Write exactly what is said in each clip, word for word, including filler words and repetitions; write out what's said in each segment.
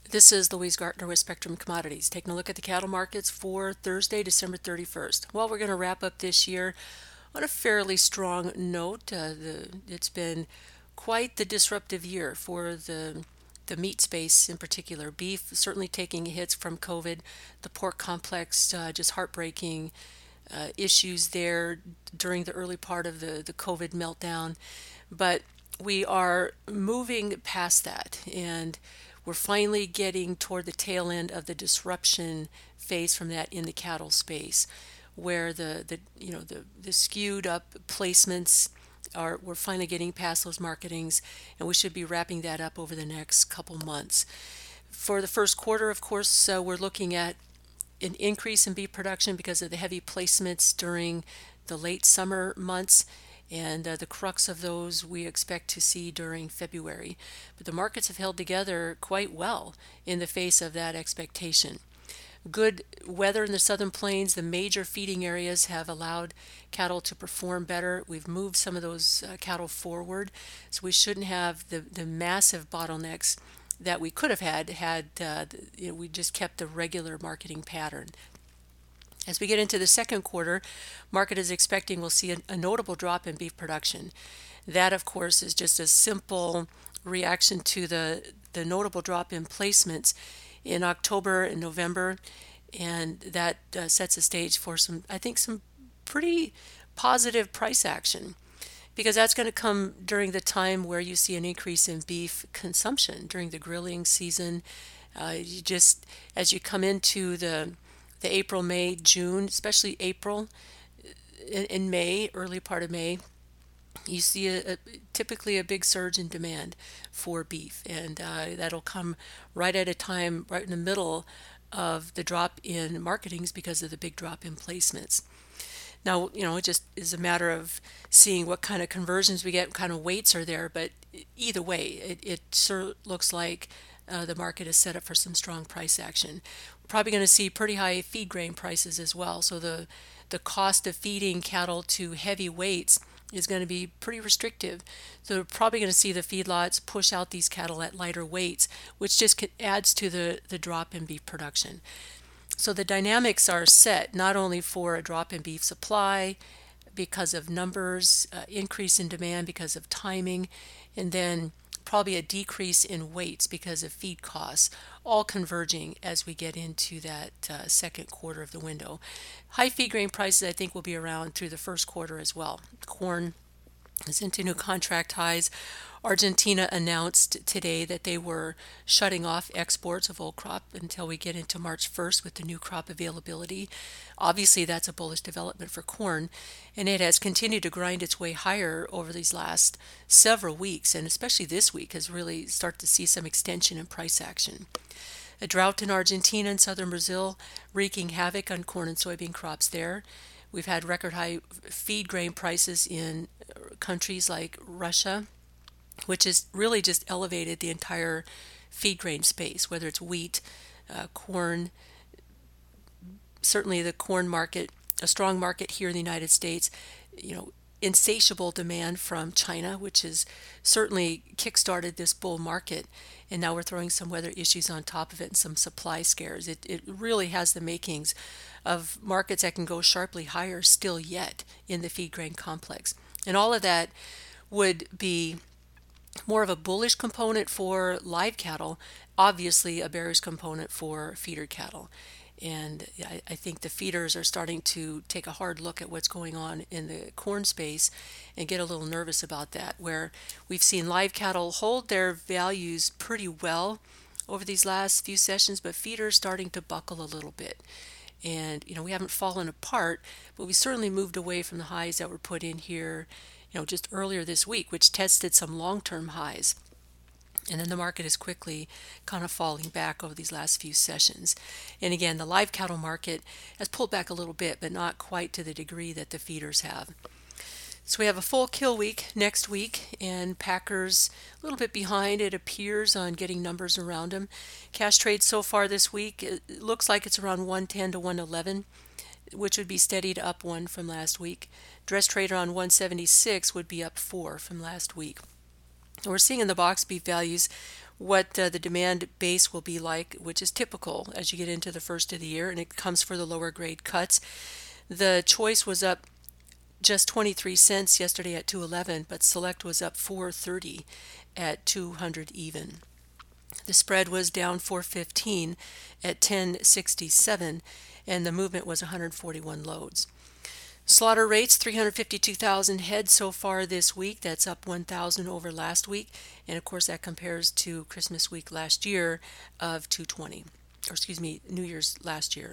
This is Louise Gartner with Spectrum Commodities, taking a look at the cattle markets for Thursday, December thirty-first. Well, we're going to wrap up this year on a fairly strong note. Uh, the, it's been quite the disruptive year for the the meat space in particular. Beef certainly taking hits from COVID. The pork complex, uh, just heartbreaking uh, issues there during the early part of the, the COVID meltdown. But we are moving past that, and we're finally getting toward the tail end of the disruption phase from that in the cattle space, where the, the you know the, the skewed up placements are we're finally getting past those marketings, and we should be wrapping that up over the next couple months. For the first quarter, of course, uh, we're looking at an increase in beef production because of the heavy placements during the late summer months, and uh, the crux of those we expect to see during February. But the markets have held together quite well in the face of that expectation. Good weather in the southern plains, the major feeding areas have allowed cattle to perform better. We've moved some of those uh, cattle forward, so we shouldn't have the, the massive bottlenecks that we could have had had uh, you know, we just kept the regular marketing pattern. As we get into the second quarter, market is expecting we'll see a, a notable drop in beef production. That, of course, is just a simple reaction to the, the notable drop in placements in October and November, and that uh, sets a stage for some, I think, some pretty positive price action, because that's going to come during the time where you see an increase in beef consumption during the grilling season. Uh, you just as you come into the the April, May, June, especially April, in, in May, early part of May, you see a, a typically a big surge in demand for beef, and uh, that'll come right at a time right in the middle of the drop in marketings because of the big drop in placements. Now, you know, it just is a matter of seeing what kind of conversions we get, what kind of weights are there, but either way, it, it sure looks like uh, the market is set up for some strong price action. We're probably going to see pretty high feed grain prices as well, so the, the cost of feeding cattle to heavy weights is going to be pretty restrictive. So we're probably going to see the feedlots push out these cattle at lighter weights, which just adds to the, the drop in beef production. So the dynamics are set not only for a drop in beef supply because of numbers, uh, increase in demand because of timing, and then probably a decrease in weights because of feed costs, all converging as we get into that uh, second quarter of the window. High feed grain prices, I think, will be around through the first quarter as well. Corn is into new contract highs. Argentina announced today that they were shutting off exports of old crop until we get into March first with the new crop availability. Obviously, that's a bullish development for corn, and it has continued to grind its way higher over these last several weeks, and especially this week has really started to see some extension in price action. A drought in Argentina and southern Brazil wreaking havoc on corn and soybean crops there. We've had record high feed grain prices in countries like Russia, which has really just elevated the entire feed grain space, whether it's wheat, uh, corn, certainly the corn market, a strong market here in the United States, you know, insatiable demand from China, which has certainly kickstarted this bull market. And now we're throwing some weather issues on top of it and some supply scares. It, it really has the makings of markets that can go sharply higher still yet in the feed grain complex. And all of that would be more of a bullish component for live cattle, obviously a bearish component for feeder cattle. And I, I think the feeders are starting to take a hard look at what's going on in the corn space and get a little nervous about that, where we've seen live cattle hold their values pretty well over these last few sessions, but feeders starting to buckle a little bit. And, you know, we haven't fallen apart, but we certainly moved away from the highs that were put in here, you know, just earlier this week, which tested some long-term highs. And then the market is quickly kind of falling back over these last few sessions. And again, the live cattle market has pulled back a little bit, but not quite to the degree that the feeders have. So we have a full kill week next week, and Packers a little bit behind, it appears, on getting numbers around them. Cash trade so far this week, it looks like it's around one ten to one eleven, which would be steady to up one from last week. Dress trade around one seventy-six would be up four from last week. We're seeing in the box beef values, what uh, the demand base will be like, which is typical as you get into the first of the year, and it comes for the lower grade cuts. The choice was up just twenty-three cents yesterday at two eleven, but select was up four thirty at two hundred even. The spread was down four fifteen at ten sixty-seven, and the movement was one hundred forty-one loads. Slaughter rates, three hundred fifty-two thousand head so far this week. That's up one thousand over last week. And of course, that compares to Christmas week last year of two twenty, or excuse me, New Year's last year.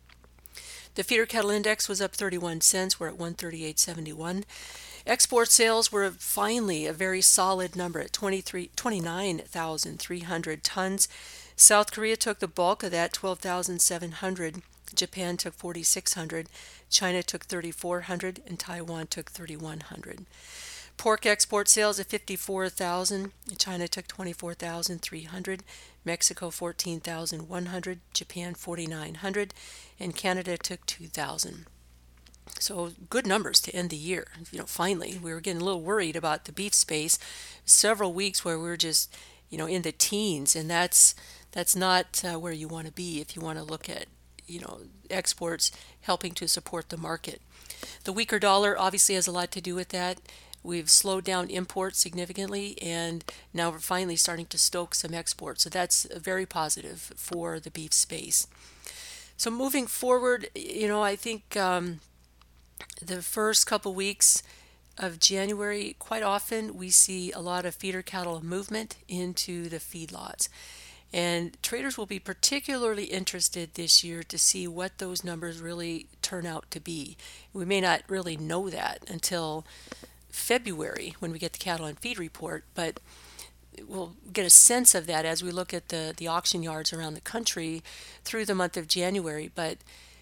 The feeder cattle index was up thirty-one cents. We're at one thirty-eight seventy-one. Export sales were finally a very solid number at twenty-nine thousand three hundred tons. South Korea took the bulk of that, twelve thousand seven hundred. Japan took forty-six hundred. China took thirty-four hundred, and Taiwan took thirty-one hundred. Pork export sales at fifty-four thousand. China took twenty-four thousand three hundred. Mexico fourteen thousand one hundred. Japan forty-nine hundred. And Canada took two thousand. So good numbers to end the year. You know, finally, we were getting a little worried about the beef space. Several weeks where we were just, you know, in the teens, and that's that's not uh, where you want to be if you want to look at, you know, exports helping to support the market. The weaker dollar obviously has a lot to do with that. We've slowed down imports significantly, and now we're finally starting to stoke some exports. So that's very positive for the beef space. So moving forward, you know, I think um, the first couple weeks of January, quite often we see a lot of feeder cattle movement into the feedlots. And traders will be particularly interested this year to see what those numbers really turn out to be. We may not really know that until February when we get the cattle and feed report, but we'll get a sense of that as we look at the, the auction yards around the country through the month of January. But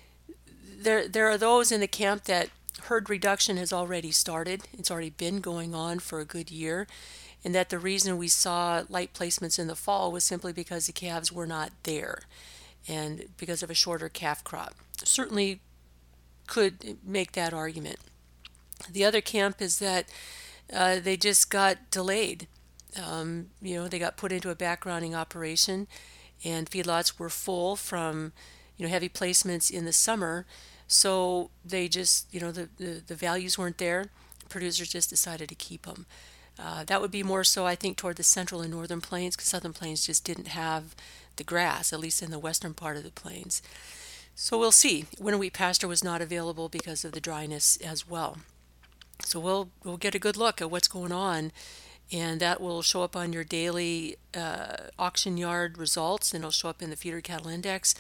there, there are those in the camp that herd reduction has already started. It's already been going on for a good year. And that the reason we saw light placements in the fall was simply because the calves were not there and because of a shorter calf crop. Certainly could make that argument. The other camp is that uh, they just got delayed. Um, you know, they got put into a backgrounding operation, and feedlots were full from, you know, heavy placements in the summer. So they just, you know, the, the, the values weren't there. Producers just decided to keep them. Uh, that would be more so, I think, toward the central and northern plains, because southern plains just didn't have the grass, at least in the western part of the plains. So we'll see. Winter wheat pasture was not available because of the dryness as well. So we'll we'll get a good look at what's going on, and that will show up on your daily uh, auction yard results, and it'll show up in the feeder cattle index.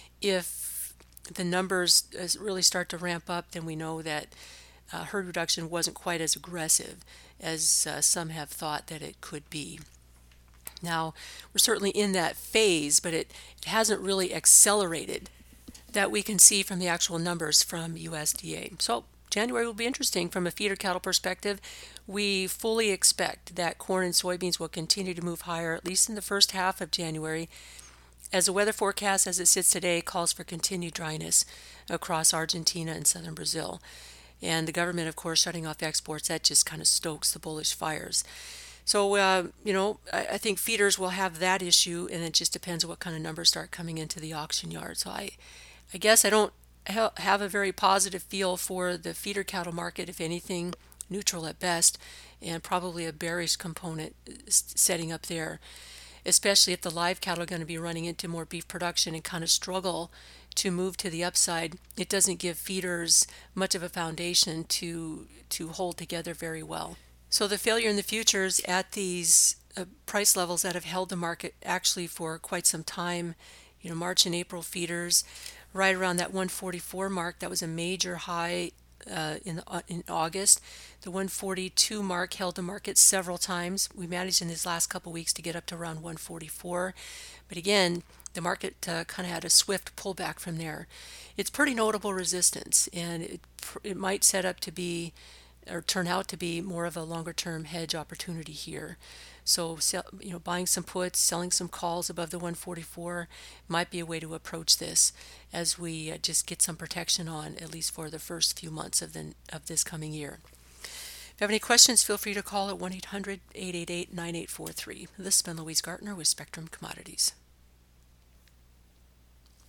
If the numbers really start to ramp up, then we know that uh, herd reduction wasn't quite as aggressive as uh, some have thought that it could be. Now, we're certainly in that phase, but it, it hasn't really accelerated that we can see from the actual numbers from U S D A. So January will be interesting from a feeder cattle perspective. We fully expect that corn and soybeans will continue to move higher, at least in the first half of January, as the weather forecast as it sits today calls for continued dryness across Argentina and southern Brazil. And the government, of course, shutting off exports, that just kind of stokes the bullish fires. So, uh, you know, I, I think feeders will have that issue, and it just depends on what kind of numbers start coming into the auction yard. So I, I guess I don't ha- have a very positive feel for the feeder cattle market, if anything, neutral at best, and probably a bearish component setting up there, especially if the live cattle are going to be running into more beef production and kind of struggle to move to the upside. It doesn't give feeders much of a foundation to to hold together very well. So the failure in the futures at these uh, price levels that have held the market actually for quite some time, you know, March and April feeders, right around that one forty-four mark, that was a major high uh, in uh, in August. The one forty-two mark held the market several times. We managed in these last couple weeks to get up to around one forty-four, but again, the market uh, kind of had a swift pullback from there. It's pretty notable resistance, and it it might set up to be, or turn out to be, more of a longer-term hedge opportunity here. So, you know, buying some puts, selling some calls above the one forty-four might be a way to approach this, as we uh, just get some protection on, at least for the first few months of the of this coming year. If you have any questions, feel free to call at one eight hundred, eight eight eight, nine eight four three. This has been Louise Gartner with Spectrum Commodities.